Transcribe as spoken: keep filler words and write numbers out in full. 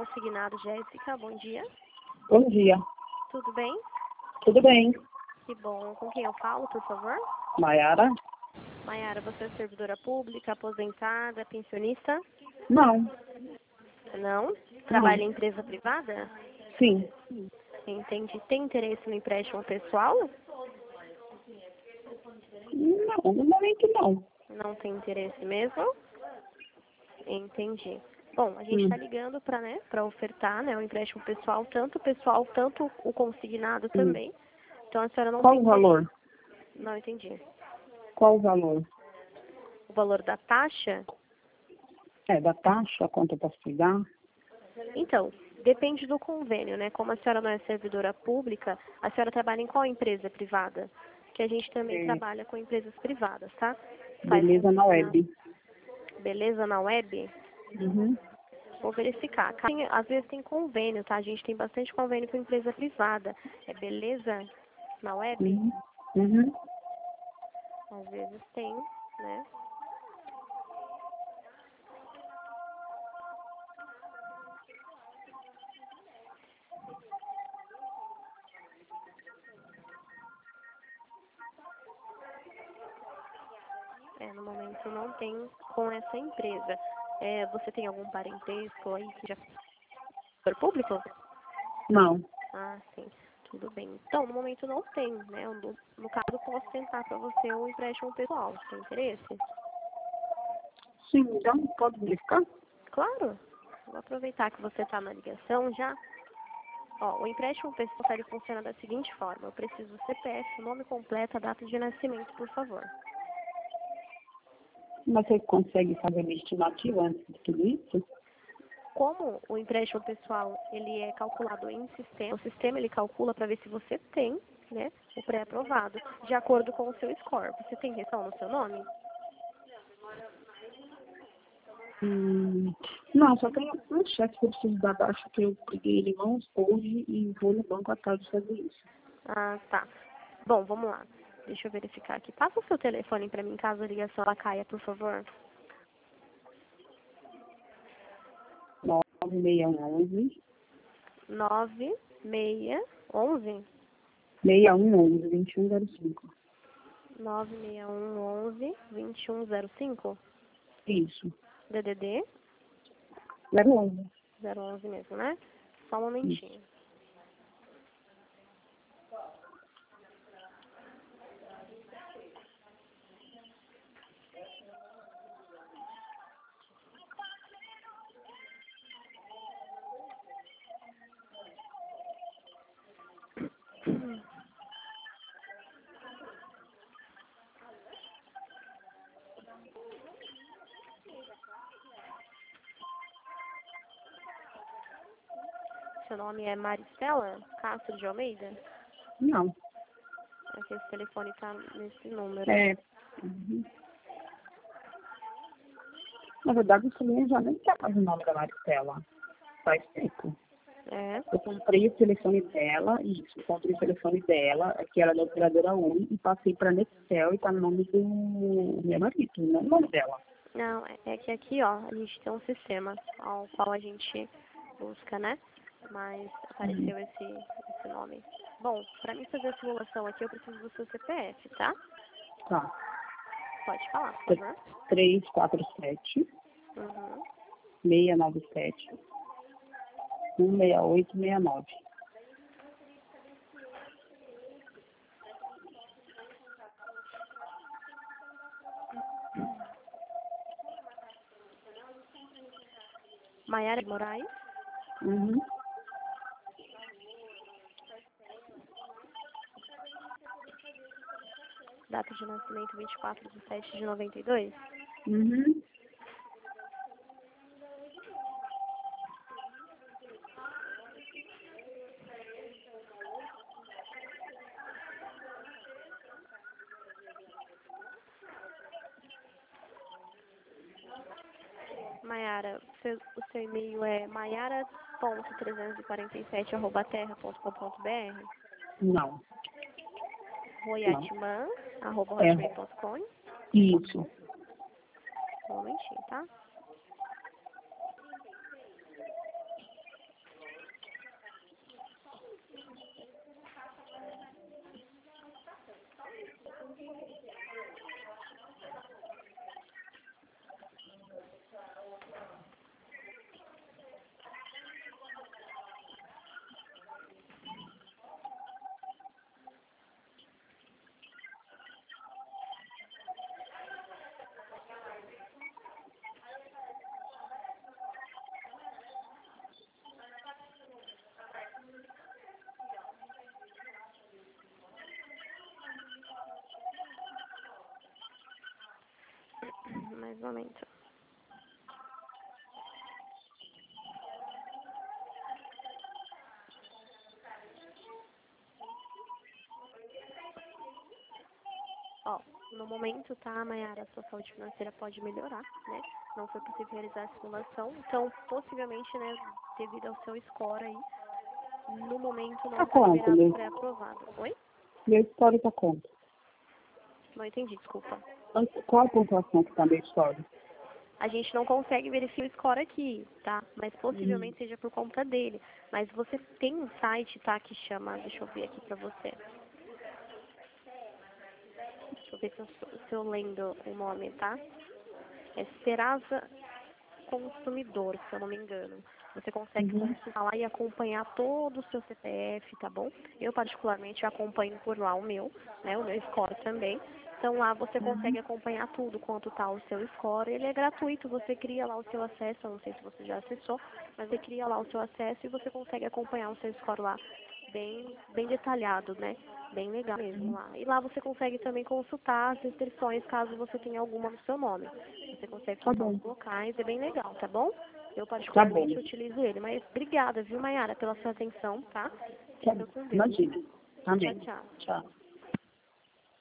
Consignado, Jéssica, bom dia. Bom dia. Tudo bem? Tudo bem. Que bom. Com quem eu falo, por favor? Maiara? Maiara, você é servidora pública, aposentada, pensionista? Não. Não? Trabalha em empresa privada? Sim. Entendi. Tem interesse no empréstimo pessoal? Não, no momento não. Não tem interesse mesmo? Entendi. Bom, a gente Hum. está ligando para né, para ofertar né, o empréstimo pessoal, tanto o pessoal, tanto o consignado também. Então a senhora não Qual tem o valor? interesse. Não entendi. Qual o valor? O valor da taxa? É, da taxa, quanto eu posso pegar? Então, depende do convênio, né? Como a senhora não é servidora pública, a senhora trabalha em qual empresa privada? Que a gente também É, trabalha com empresas privadas, tá? Faz beleza na consignado. web. Beleza na web? Uhum. Vou verificar. Tem- às vezes tem convênio, tá? A gente tem bastante convênio com empresa privada. É beleza na web? Uhum. Uhum. Às vezes tem, né? É, no momento não tem com essa empresa. É, você tem algum parentesco aí que já for público? Não. Ah, sim. Tudo bem. Então, no momento não tem, né? No, no caso, eu posso tentar para você um empréstimo pessoal. Tem interesse? Sim, então pode verificar? Claro. Vou aproveitar que você está na ligação já. Ó, o empréstimo pessoal ele funciona da seguinte forma. Eu preciso do C P F, o nome completo, a data de nascimento, por favor. Mas você consegue fazer uma estimativa antes de tudo isso? Como o empréstimo pessoal ele é calculado em sistema, o sistema ele calcula para ver se você tem, né, o pré-aprovado, de acordo com o seu score. Você tem questão no seu nome? Hum, não, só tenho um cheque que eu preciso dar taxa que eu peguei ele em mãos hoje e vou no banco à tarde fazer isso. Ah, tá. Bom, vamos lá. Deixa eu verificar aqui. Passa o seu telefone para mim, caso a ligação ela caia, por favor. nove seis um um, nove seis onze seis um um, vinte e um zero cinco. nove seis um onze vinte e um zero cinco. Isso. D D D zero onze. zero onze mesmo, né? Só um momentinho. Isso. Seu nome é Maristela Castro de Almeida? Não. Aqui esse telefone tá nesse número. É. Uhum. Na verdade, isso aí já nem quer mais o nome da Maristela. Faz tempo. É. Eu comprei o telefone dela, isso, eu comprei o telefone dela, que era da operadora Uni, e passei para a Nextel e tá no nome do meu marido, não no nome dela. Não, é é que aqui, ó, a gente tem um sistema ao qual a gente busca, né? Mas apareceu esse, esse nome. Bom, para mim fazer a simulação aqui, eu preciso do seu C P F, tá? Tá. Pode falar, por favor. três quatro sete, Uhum. seis nove sete, um seis oito seis nove. Maiara de Moraes. Uhum. Data de nascimento vinte e quatro de sete de noventa e dois. Uhum. Maiara, seu- o seu e-mail é maiara ponto trezentos e quarenta e sete arroba terra ponto com ponto br. Não. Não. royatman arroba É. hotmail ponto com. Isso. Um momentinho, tá? Mais um momento. Ó, no momento, tá, Mayara, a sua saúde financeira pode melhorar, né? Não foi possível realizar a simulação, então, possivelmente, né, devido ao seu score aí, no momento não Tá está quanto, liberado meu? pré-aprovado. Oi? Meu score tá quanto? Não entendi, desculpa. Qual a pontuação que tá meu score? A gente não consegue verificar o score aqui, tá? Mas possivelmente Hum. seja por conta dele. Mas você tem um site, tá, que chama, deixa eu ver aqui pra você. Deixa eu ver se eu, se eu lendo o nome, tá? É Serasa Consumidor, se eu não me engano. Você consegue Uhum. consultar lá e acompanhar todo o seu C P F, tá bom? Eu, particularmente, acompanho por lá o meu, né? O meu score também. Então, lá você consegue Uhum. acompanhar tudo quanto tá o seu score. Ele é gratuito, você cria lá o seu acesso. Eu não sei se você já acessou, mas você cria lá o seu acesso e você consegue acompanhar o seu score lá bem, bem detalhado, né? Bem legal mesmo lá. E lá você consegue também consultar as restrições caso você tenha alguma no seu nome. Você consegue Tá consultar bom. os locais, é bem legal, tá bom? Eu Tá bom. particularmente utilizo ele. Mas obrigada, viu, Mayara, pela sua atenção, tá? Tá Fica bom. com Deus. Imagina. Tchau, Amém. tchau. Tchau.